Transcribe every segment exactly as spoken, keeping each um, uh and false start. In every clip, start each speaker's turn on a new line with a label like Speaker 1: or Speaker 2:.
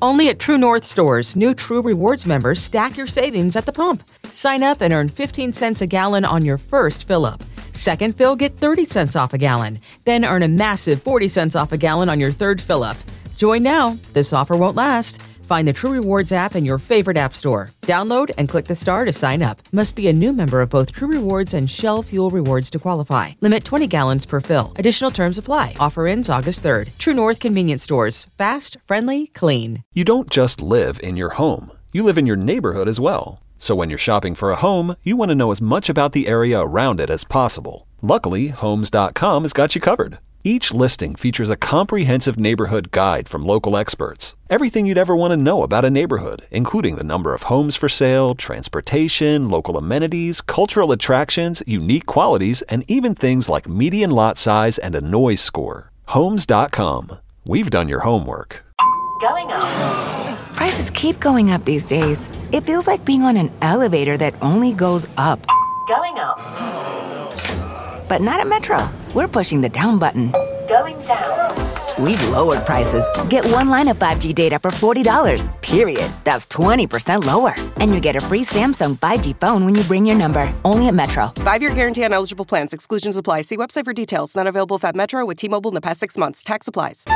Speaker 1: Only at True North stores, new True Rewards members stack your savings at the pump. Sign up and earn fifteen cents a gallon on your first fill-up. Second fill, get thirty cents off a gallon. Then earn a massive forty cents off a gallon on your third fill-up. Join now. This offer won't last. Find the True Rewards app in your favorite app store. Download and click the star to sign up. Must be a new member of both True Rewards and Shell Fuel Rewards to qualify. Limit twenty gallons per fill. Additional terms apply. Offer ends August third. True North Convenience Stores. Fast, friendly, clean.
Speaker 2: You don't just live in your home. You live in your neighborhood as well. So when you're shopping for a home, you want to know as much about the area around it as possible. Luckily, Homes dot com has got you covered. Each listing features a comprehensive neighborhood guide from local experts. Everything you'd ever want to know about a neighborhood, including the number of homes for sale, transportation, local amenities, cultural attractions, unique qualities, and even things like median lot size and a noise score. Homes dot com. We've done your homework.
Speaker 3: Going up.
Speaker 4: Prices keep going up these days. It feels like being on an elevator that only goes up.
Speaker 3: Going up.
Speaker 4: But not at Metro. We're pushing the down button.
Speaker 3: Going down.
Speaker 4: We've lowered prices. Get one line of five G data for forty dollars, period. That's twenty percent lower. And you get a free Samsung five G phone when you bring your number. Only at Metro.
Speaker 5: Five-year guarantee on eligible plans. Exclusions apply. See website for details. Not available if at Metro with T-Mobile in the past six months. Tax applies.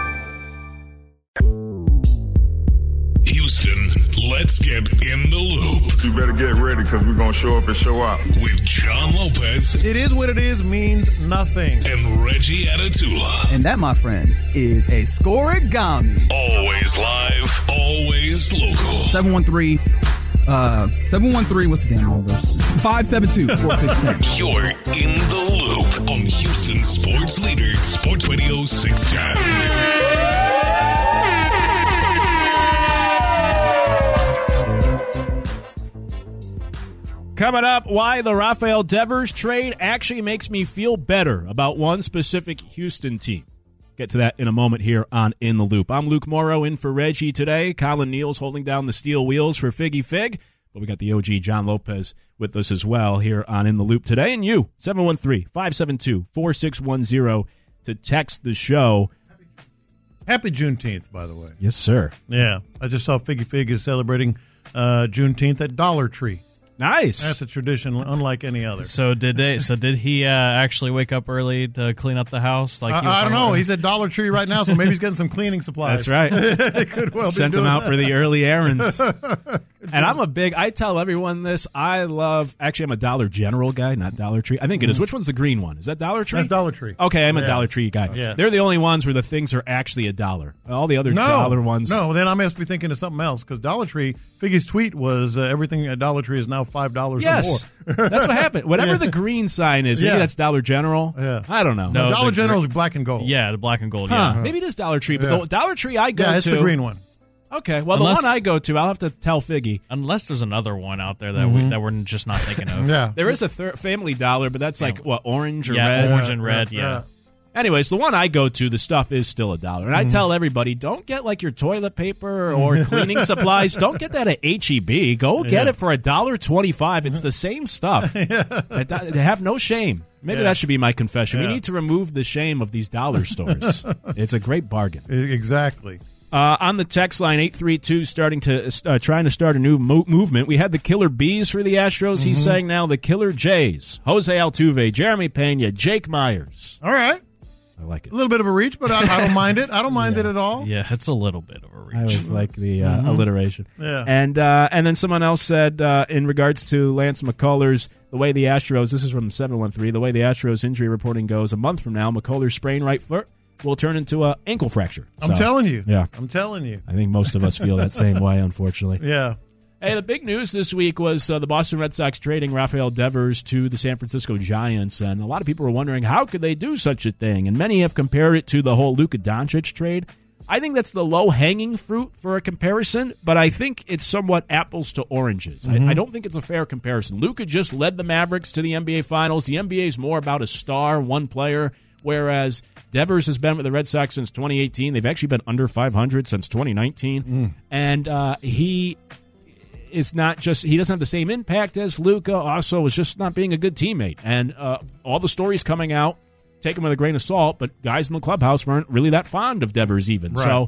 Speaker 6: Houston, let's get in the loop.
Speaker 7: You better get ready because we're going to show up and show out.
Speaker 6: With John Lopez.
Speaker 8: It is what it is means nothing.
Speaker 6: And Reggie Atatula.
Speaker 9: And that, my friends, is a scoregami.
Speaker 6: Always live, always local.
Speaker 9: seven one three Uh, seven one three, what's the damn number? five seven two, four six one zero.
Speaker 6: You're in the loop on Houston Sports Leader, Sports Radio six ten.
Speaker 10: Coming up, why the Rafael Devers trade actually makes me feel better about one specific Houston team. Get to that in a moment here on In the Loop. I'm Luke Morrow in for Reggie today. Colin Neal's holding down the steel wheels for Figgy Fig. But we got the O G John Lopez with us as well here on In the Loop today. And you, seven one three, five seven two, four six one zero to text the show.
Speaker 8: Happy Juneteenth, by the way.
Speaker 10: Yes, sir.
Speaker 8: Yeah. I just saw Figgy Fig is celebrating uh, Juneteenth at Dollar Tree.
Speaker 10: Nice.
Speaker 8: That's a tradition unlike any other.
Speaker 11: So did they? So did he uh, actually wake up early to clean up the house? Like
Speaker 8: I,
Speaker 11: he was
Speaker 8: I don't know.
Speaker 11: early?
Speaker 8: He's at Dollar Tree right now, so maybe he's getting some cleaning supplies.
Speaker 10: That's right.
Speaker 8: Could well
Speaker 10: Sent
Speaker 8: be
Speaker 10: him
Speaker 8: doing
Speaker 10: out
Speaker 8: that.
Speaker 10: for the early errands. And I'm a big, I tell everyone this, I love, actually I'm a Dollar General guy, not Dollar Tree. I think it is. Which one's the green one? Is that Dollar Tree?
Speaker 8: That's Dollar Tree.
Speaker 10: Okay, I'm a
Speaker 8: Yeah.
Speaker 10: Dollar Tree guy.
Speaker 8: Yeah.
Speaker 10: They're the only ones where the things are actually a dollar. All the other
Speaker 8: No,
Speaker 10: dollar ones.
Speaker 8: No, then I must be thinking of something else because Dollar Tree, Figgy's tweet was uh, everything at Dollar Tree is now five dollars
Speaker 10: Yes.
Speaker 8: or more.
Speaker 10: That's what happened. Whatever
Speaker 8: Yeah.
Speaker 10: the green sign is, maybe
Speaker 8: Yeah.
Speaker 10: that's Dollar General.
Speaker 8: Yeah.
Speaker 10: I don't know.
Speaker 8: No,
Speaker 11: No,
Speaker 8: Dollar
Speaker 11: the
Speaker 8: General
Speaker 11: gr-
Speaker 8: is black and gold.
Speaker 11: Yeah, the black and gold.
Speaker 10: Huh,
Speaker 11: Yeah.
Speaker 10: maybe it is Dollar Tree, but
Speaker 8: Yeah.
Speaker 10: the Dollar Tree I go
Speaker 8: Yeah, it's
Speaker 10: to.
Speaker 8: the green one.
Speaker 10: Okay, well,
Speaker 11: Unless-
Speaker 10: the one I go to, I'll have to tell Figgy.
Speaker 11: Unless there's another one out there that we, that we're just not thinking of.
Speaker 8: Yeah.
Speaker 10: There is a thir- Family Dollar, but that's like, what, orange or
Speaker 11: Yeah,
Speaker 10: red?
Speaker 11: orange and red. Yeah.
Speaker 10: Anyways, the one I go to, the stuff is still a dollar. And I tell everybody, don't get like your toilet paper or cleaning supplies. Don't get that at H E B. Go get
Speaker 8: Yeah.
Speaker 10: it for a dollar twenty-five. It's the same stuff. I- I- Have no shame. Maybe
Speaker 8: Yeah.
Speaker 10: that should be my confession.
Speaker 8: Yeah.
Speaker 10: We need to remove the shame of these dollar stores. It's a great bargain.
Speaker 8: E- Exactly.
Speaker 10: Uh, on the text line, eight three two, starting to uh, trying to start a new mo- movement. We had the Killer Bees for the Astros. He's saying now the Killer Jays. Jose Altuve, Jeremy Pena, Jake Myers.
Speaker 8: All right.
Speaker 10: I like it.
Speaker 8: A little bit of a reach, but I, I don't mind it. I don't mind it at all.
Speaker 11: Yeah, it's a little bit of a reach.
Speaker 10: I always like the uh, alliteration.
Speaker 8: Yeah.
Speaker 10: And uh, and then someone else said uh, in regards to Lance McCullers, the way the Astros, this is from seven one three, the way the Astros injury reporting goes, a month from now, McCullers' sprained right foot will turn into an ankle fracture.
Speaker 8: I'm
Speaker 10: So,
Speaker 8: telling you.
Speaker 10: Yeah.
Speaker 8: I'm telling you.
Speaker 10: I think most of us feel that same way, unfortunately.
Speaker 8: Yeah.
Speaker 10: Hey, the big news this week was uh, the Boston Red Sox trading Rafael Devers to the San Francisco Giants, and a lot of people were wondering how could they do such a thing, and many have compared it to the whole Luka Doncic trade. I think that's the low-hanging fruit for a comparison, but I think it's somewhat apples to oranges.
Speaker 8: Mm-hmm.
Speaker 10: I, I don't think it's a fair comparison. Luka just led the Mavericks to the N B A Finals. The N B A is more about a star, one player, whereas Devers has been with the Red Sox since twenty eighteen. They've actually been under five hundred since twenty nineteen,
Speaker 8: Mm.
Speaker 10: and uh, he is not just he doesn't have the same impact as Luka. Also, is just not being a good teammate, and uh, all the stories coming out, take them with a grain of salt. But guys in the clubhouse weren't really that fond of Devers even.
Speaker 8: Right.
Speaker 10: So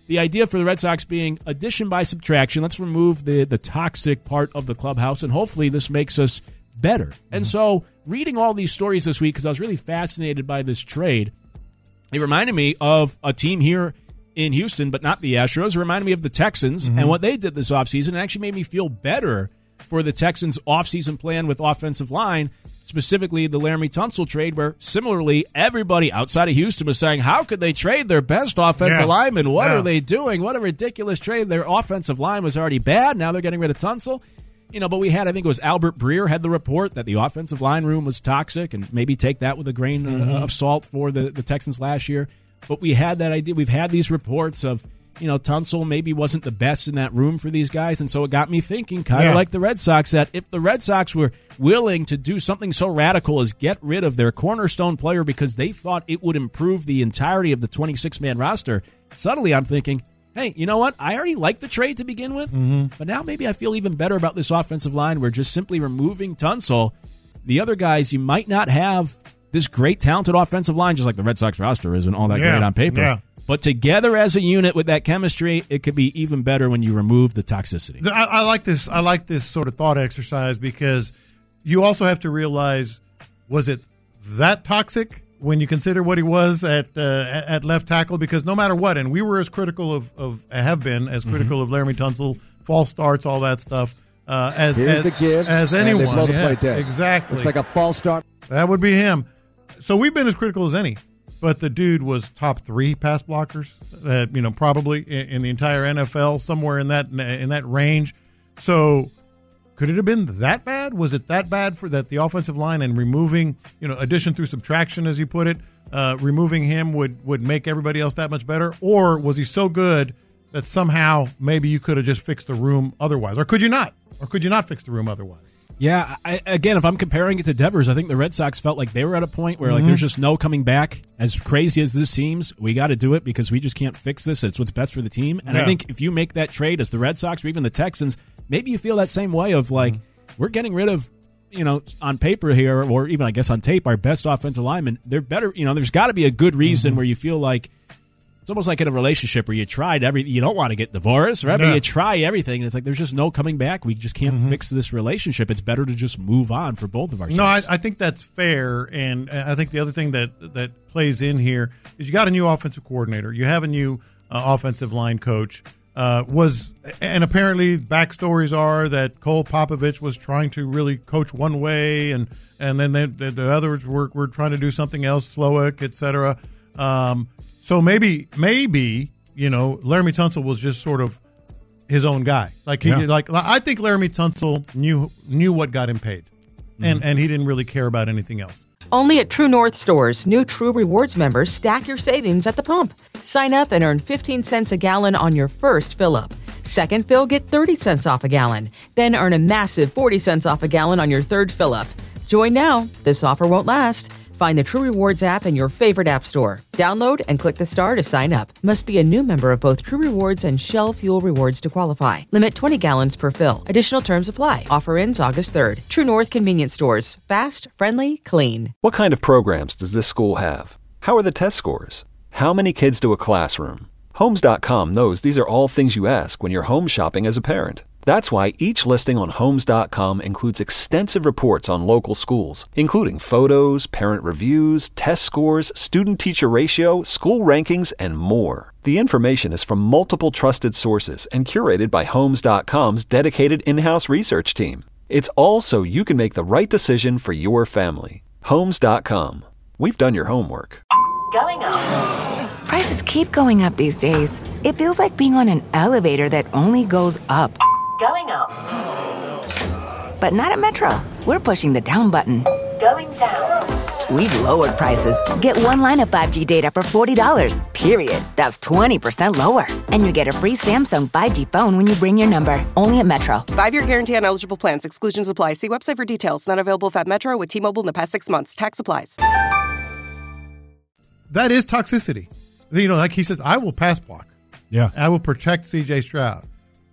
Speaker 10: the idea for the Red Sox being addition by subtraction. Let's remove the, the toxic part of the clubhouse, and hopefully this makes us better. Mm-hmm. And so reading all these stories this week, because I was really fascinated by this trade, it reminded me of a team here in Houston, but not the Astros. It reminded me of the Texans mm-hmm. and what they did this offseason. It actually made me feel better for the Texans' offseason plan with offensive line, specifically the Laramie Tunsil trade, where similarly everybody outside of Houston was saying, how could they trade their best offensive
Speaker 8: yeah.
Speaker 10: lineman? What
Speaker 8: yeah.
Speaker 10: are they doing? What a ridiculous trade. Their offensive line was already bad. Now they're getting rid of Tunsil. You know, but we had, I think it was Albert Breer had the report that the offensive line room was toxic, and maybe take that with a grain mm-hmm. of salt for the, the Texans last year. But we had that idea. We've had these reports of, you know, Tunsil maybe wasn't the best in that room for these guys. And so it got me thinking, kind of yeah. like the Red Sox, that if the Red Sox were willing to do something so radical as get rid of their cornerstone player because they thought it would improve the entirety of the twenty-six man roster, suddenly I'm thinking, hey, you know what? I already liked the trade to begin with, mm-hmm. but now maybe I feel even better about this offensive line. We're just simply removing Tunsil. The other guys, you might not have this great, talented offensive line, just like the Red Sox roster isn't all that
Speaker 8: yeah.
Speaker 10: great on paper.
Speaker 8: Yeah.
Speaker 10: But together as a unit with that chemistry, it could be even better when you remove the toxicity.
Speaker 8: I, I like this. I like this sort of thought exercise because you also have to realize, was it that toxic when you consider what he was at uh, at left tackle? Because no matter what, and we were as critical of, of have been as critical mm-hmm. of Laramie Tunsil, false starts, all that stuff. Uh, as
Speaker 12: Here's
Speaker 8: as,
Speaker 12: the give,
Speaker 8: as anyone,
Speaker 12: and they blow the
Speaker 8: yeah,
Speaker 12: play dead.
Speaker 8: Exactly.
Speaker 12: It's like a false start.
Speaker 8: That would be him. So we've been as critical as any. But the dude was top three pass blockers, uh, you know, probably in, in the entire N F L, somewhere in that in that range. So, could it have been that bad? Was it that bad for that the offensive line and removing, you know, addition through subtraction, as you put it, uh, removing him would would make everybody else that much better? Or was he so good that somehow maybe you could have just fixed the room otherwise, or could you not? Or could you not fix the room otherwise?
Speaker 10: Yeah, I, again, if I'm comparing it to Devers, I think the Red Sox felt like they were at a point where, like,
Speaker 8: mm-hmm.
Speaker 10: there's just no coming back. As crazy as this seems, we got to do it because we just can't fix this. It's what's best for the team. And
Speaker 8: yeah.
Speaker 10: I think if you make that trade as the Red Sox or even the Texans, maybe you feel that same way of, like, mm-hmm. we're getting rid of, you know, on paper here, or even, I guess, on tape, our best offensive linemen. They're better, you know, there's got to be a good reason mm-hmm. where you feel like, it's almost like in a relationship where you tried every, you don't want to get divorced, right? No. But you try everything, and it's like there's just no coming back. We just can't mm-hmm. fix this relationship. It's better to just move on for both of ourselves.
Speaker 8: No, I, I think that's fair, and I think the other thing that that plays in here is you got a new offensive coordinator, you have a new uh, offensive line coach. Uh, was and apparently backstories are that Cole Popovich was trying to really coach one way, and and then they, the, the others were were trying to do something else, Slowick, et cetera. Um, So maybe, maybe you know, Laramie Tunsil was just sort of his own guy. Like he, yeah. like I think Laramie Tunsil knew knew what got him paid, mm-hmm. and and he didn't really care about anything else.
Speaker 1: Only at True North stores, new True Rewards members stack your savings at the pump. Sign up and earn fifteen cents a gallon on your first fill-up. Second fill, get thirty cents off a gallon. Then earn a massive forty cents off a gallon on your third fill-up. Join now. This offer won't last. Find the True Rewards app in your favorite app store. Download and click the star to sign up. Must be a new member of both True Rewards and Shell Fuel Rewards to qualify. Limit twenty gallons per fill. Additional terms apply. Offer ends August third. True North Convenience Stores. Fast, friendly, clean.
Speaker 2: What kind of programs does this school have? How are the test scores? How many kids do a classroom? Homes dot com knows these are all things you ask when you're home shopping as a parent. That's why each listing on Homes dot com includes extensive reports on local schools, including photos, parent reviews, test scores, student-teacher ratio, school rankings, and more. The information is from multiple trusted sources and curated by Homes dot com's dedicated in-house research team. It's all so you can make the right decision for your family. Homes dot com. We've done your homework.
Speaker 3: Going up.
Speaker 4: Prices keep going up these days. It feels like being on an elevator that only goes up.
Speaker 3: Going up.
Speaker 4: But not at Metro. We're pushing the down button.
Speaker 3: Going down.
Speaker 4: We've lowered prices. Get one line of five G data for forty dollars, period. That's twenty percent lower. And you get a free Samsung five G phone when you bring your number. Only at Metro.
Speaker 5: Five-year guarantee on eligible plans. Exclusions apply. See website for details. Not available if at Metro with T-Mobile in the past six months. Tax applies.
Speaker 8: That is toxicity. You know, like he says, I will pass block.
Speaker 10: Yeah.
Speaker 8: I will protect C J Stroud.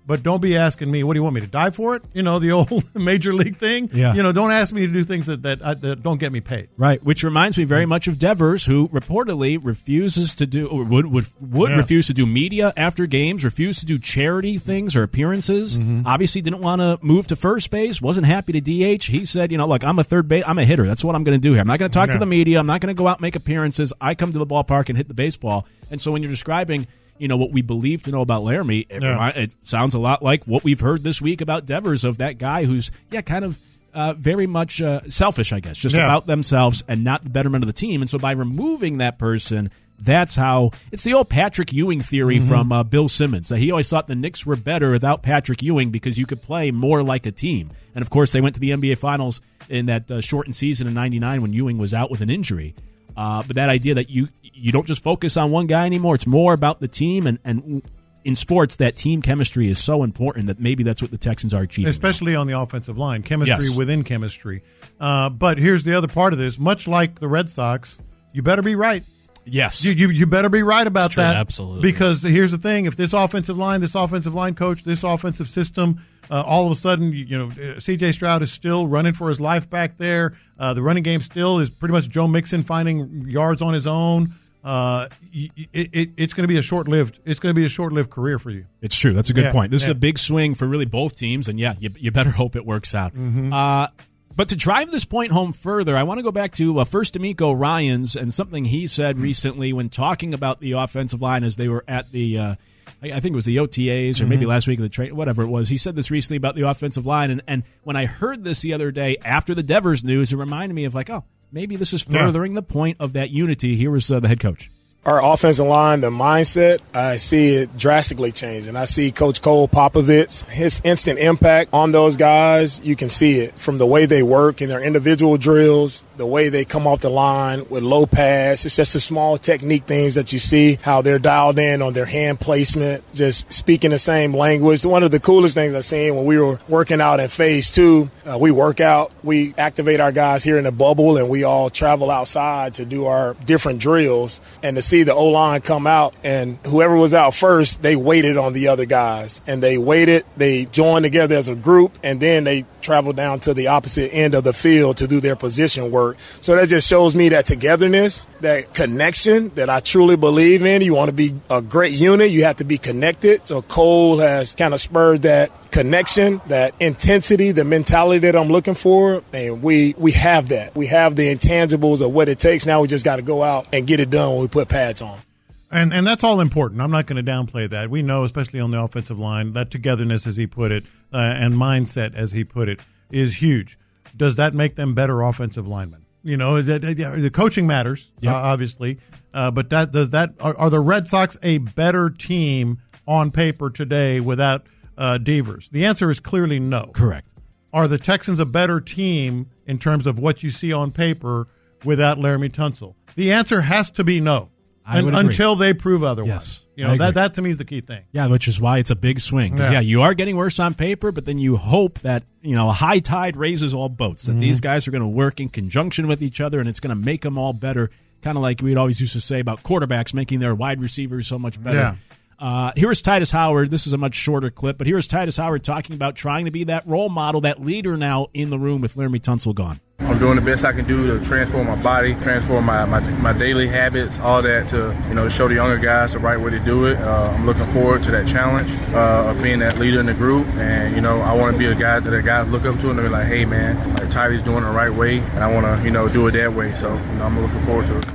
Speaker 8: but don't be asking me, what do you want me to die for it? You know, the old major league thing.
Speaker 10: Yeah.
Speaker 8: You know, don't ask me to do things that that, I, that don't get me paid.
Speaker 10: Right, which reminds me very much of Devers, who reportedly refuses to do or would would, would
Speaker 8: Yeah.
Speaker 10: refuse to do media after games, refuse to do charity things or appearances.
Speaker 8: Mm-hmm.
Speaker 10: Obviously, didn't want to move to first base. Wasn't happy to D H. He said, "You know, look, I'm a third base. I'm a hitter. That's what I'm going to do here. I'm not going to talk
Speaker 8: Yeah.
Speaker 10: to the media. I'm not going to go out and make appearances. I come to the ballpark and hit the baseball." And so, when you're describing, you know, what we believe to know about Laramie, it,
Speaker 8: Yeah.
Speaker 10: remi- it sounds a lot like what we've heard this week about Devers, of that guy who's yeah, kind of. Uh, very much uh, selfish, I guess, just
Speaker 8: Yeah.
Speaker 10: about themselves and not the betterment of the team. And so by removing that person, that's how it's the old Patrick Ewing theory
Speaker 8: Mm-hmm.
Speaker 10: from uh, Bill Simmons, that he always thought the Knicks were better without Patrick Ewing because you could play more like a team. And of course, they went to the N B A Finals in that uh, shortened season in ninety-nine when Ewing was out with an injury. Uh, but that idea that you you don't just focus on one guy anymore, it's more about the team. And, and in sports, that team chemistry is so important that maybe that's what the Texans are achieving.
Speaker 8: Especially on the offensive line, chemistry
Speaker 10: Yes.
Speaker 8: within chemistry. Uh, but here's the other part of this. Much like the Red Sox, you better be right.
Speaker 10: Yes.
Speaker 8: You, you, you better be right about
Speaker 11: It's true,
Speaker 8: that.
Speaker 11: absolutely.
Speaker 8: Because here's the thing. If this offensive line, this offensive line coach, this offensive system, uh, all of a sudden, you, you know, uh, C J Stroud is still running for his life back there. Uh, the running game still is pretty much Joe Mixon finding yards on his own. Uh, it, it, it's going to be a short-lived. It's going to be a short-lived career for you.
Speaker 10: It's true. That's a good
Speaker 8: Yeah,
Speaker 10: point. This is
Speaker 8: yeah.
Speaker 10: a big swing for really both teams, and yeah, you, you better hope it works out.
Speaker 8: Mm-hmm.
Speaker 10: Uh, but to drive this point home further, I want to go back to uh, first D'Amico Ryans and something he said recently when talking about the offensive line as they were at the, uh, I, I think it was the O T As or maybe
Speaker 8: Mm-hmm.
Speaker 10: last week of the trade, whatever it was. He said this recently about the offensive line, and, and when I heard this the other day after the Devers news, it reminded me of like, oh, maybe this is
Speaker 8: Yeah.
Speaker 10: furthering the point of that unity. Here was uh, the head coach.
Speaker 12: Our offensive line, the mindset, I see it drastically changing. I see Coach Cole Popovich, his instant impact on those guys. You can see it from the way they work in their individual drills, the way they come off the line with low pass. It's just the small technique things that you see, how they're dialed in on their hand placement, just speaking the same language. One of the coolest things I've seen when we were working out in phase two, uh, we work out, we activate our guys here in the bubble, and we all travel outside to do our different drills. And to see the O-line come out, and whoever was out first, they waited on the other guys. And they waited, they joined together as a group, and then they traveled down to the opposite end of the field to do their position work. So that just shows me that togetherness, that connection that I truly believe in. You want to be a great unit, you have to be connected. So Cole has kind of spurred that connection, that intensity, the mentality that I'm looking for, and we we have that. We have the intangibles of what it takes. Now we just got to go out and get it done when we put pads on.
Speaker 8: And and that's all important. I'm not going to downplay that. We know, especially on the offensive line, that togetherness, as he put it, uh, and mindset, as he put it, is huge. Does that make them better offensive linemen? You know, the, the, the coaching matters,
Speaker 10: Yep.
Speaker 8: uh, obviously, uh, but that does that are, are the Red Sox a better team on paper today without uh, Devers? The answer is clearly no.
Speaker 10: Correct.
Speaker 8: Are the Texans a better team in terms of what you see on paper without Laramie Tunsil? The answer has to be no.
Speaker 10: I
Speaker 8: And
Speaker 10: would agree.
Speaker 8: until they prove otherwise.
Speaker 10: Yes,
Speaker 8: you
Speaker 10: I
Speaker 8: know,
Speaker 10: agree.
Speaker 8: that that to me is the key thing.
Speaker 10: Yeah, which is why it's a big swing. Because,
Speaker 8: Yeah.
Speaker 10: yeah. you are getting worse on paper, but then you hope that, you know, a high tide raises all boats, that
Speaker 8: Mm-hmm.
Speaker 10: these guys are going to work in conjunction with each other, and it's going to make them all better, kind of like we'd always used to say about quarterbacks making their wide receivers so much better.
Speaker 8: Yeah.
Speaker 10: Uh, here's Titus Howard. This is a much shorter clip, but here's Titus Howard talking about trying to be that role model, that leader now in the room with Laramie Tunsil gone.
Speaker 13: I'm doing the best I can do to transform my body, transform my, my, my daily habits, all that to, you know, show the younger guys the right way to do it. Uh, I'm looking forward to that challenge uh, of being that leader in the group. And, you know, I want to be a guy that guys look up to and they're like, hey, man, like Tyree's doing it the right way. And I want to, you know, do it that way. So, you know, I'm looking forward to it.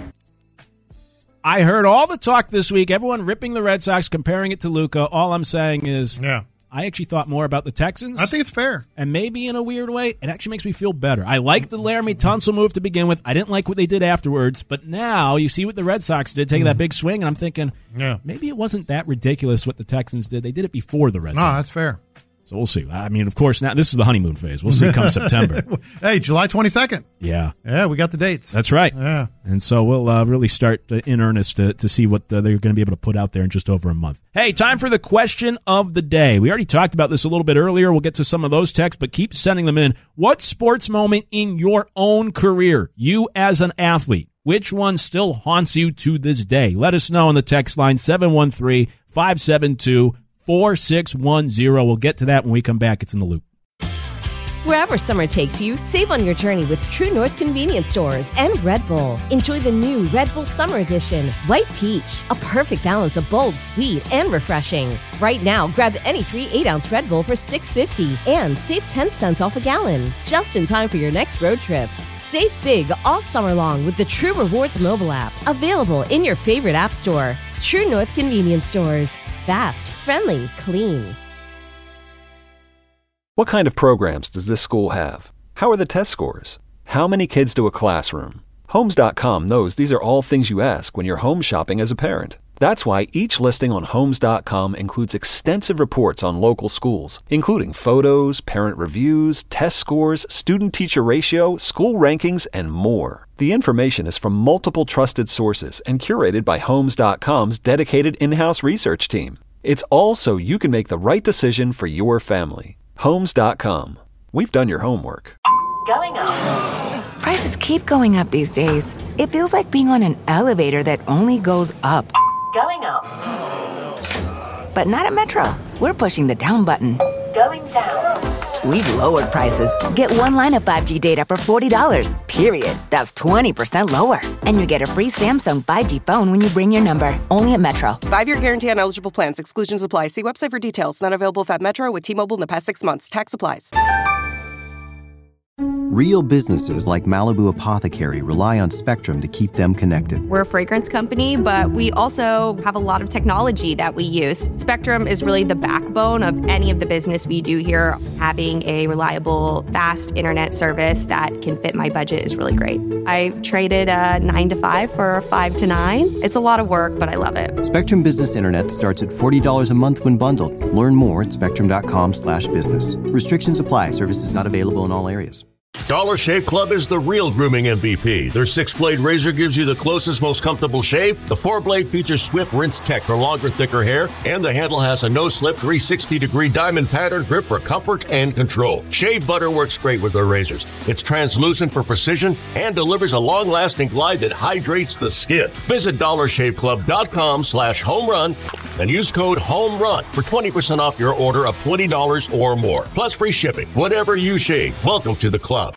Speaker 10: I heard all the talk this week, everyone ripping the Red Sox, comparing it to Luka. All I'm saying is,
Speaker 8: yeah.
Speaker 10: I actually thought more about the Texans.
Speaker 8: I think it's fair.
Speaker 10: And maybe in a weird way, it actually makes me feel better. I liked the Laramie Tunsil move to begin with. I didn't like what they did afterwards. But now you see what the Red Sox did, taking that big swing, and I'm thinking,
Speaker 8: yeah.
Speaker 10: maybe it wasn't that ridiculous what the Texans did. They did it before the Red
Speaker 8: No,
Speaker 10: Sox.
Speaker 8: that's fair.
Speaker 10: So we'll see. I mean, of course, now this is the honeymoon phase. We'll see come September.
Speaker 8: Hey, July twenty-second.
Speaker 10: Yeah.
Speaker 8: Yeah, we got the dates.
Speaker 10: That's right.
Speaker 8: Yeah.
Speaker 10: And so we'll uh, really start uh, in earnest to, to see what uh, they're going to be able to put out there in just over a month. Hey, time for the question of the day. We already talked about this a little bit earlier. We'll get to some of those texts, but keep sending them in. What sports moment in your own career, you as an athlete, which one still haunts you to this day? Let us know on the text line seven one three, five seven two, four six one zero. We'll get to that when we come back. It's In the Loop.
Speaker 14: Wherever summer takes you, save on your journey with True North Convenience Stores and Red Bull. Enjoy the new Red Bull Summer Edition, White Peach, a perfect balance of bold, sweet, and refreshing. Right now, grab any three eight-ounce Red Bull for six dollars and fifty cents and save ten cents off a gallon, just in time for your next road trip. Save big all summer long with the True Rewards mobile app, available in your favorite app store. True North Convenience Stores. Fast, friendly, clean.
Speaker 2: What kind of programs does this school have? How are the test scores? How many kids do a classroom? Homes dot com knows these are all things you ask when you're home shopping as a parent. That's why each listing on Homes dot com includes extensive reports on local schools, including photos, parent reviews, test scores, student-teacher ratio, school rankings, and more. The information is from multiple trusted sources and curated by Homes dot com's dedicated in-house research team. It's all so you can make the right decision for your family. Homes dot com. We've done your homework.
Speaker 3: Going up.
Speaker 4: Prices keep going up these days. It feels like being on an elevator that only goes up.
Speaker 3: Going up.
Speaker 4: But not at Metro. We're pushing the down button.
Speaker 3: Going down.
Speaker 4: We've lowered prices. Get one line of five G data for forty dollars, period. That's twenty percent lower. And you get a free Samsung five G phone when you bring your number. Only at Metro.
Speaker 5: Five-year guarantee on eligible plans. Exclusions apply. See website for details. Not available at Metro with T-Mobile in the past six months. Tax applies.
Speaker 15: Real businesses like Malibu Apothecary rely on Spectrum to keep them connected.
Speaker 16: We're a fragrance company, but we also have a lot of technology that we use. Spectrum is really the backbone of any of the business we do here. Having a reliable, fast internet service that can fit my budget is really great. I traded a nine to five for a five to nine. It's a lot of work, but I love it.
Speaker 15: Spectrum Business Internet starts at forty dollars a month when bundled. Learn more at spectrum.com slash business. Restrictions apply. Services not available in all areas.
Speaker 17: Dollar Shave Club is the real grooming M V P. Their six-blade razor gives you the closest, most comfortable shave. The four-blade features Swift Rinse Tech for longer, thicker hair. And the handle has a no-slip three hundred sixty degree diamond pattern grip for comfort and control. Shave butter works great with their razors. It's translucent for precision and delivers a long-lasting glide that hydrates the skin. Visit dollar shave club dot com slash home run and use code HOMERUN for twenty percent off your order of twenty dollars or more. Plus free shipping. Whatever you shave, welcome to the club.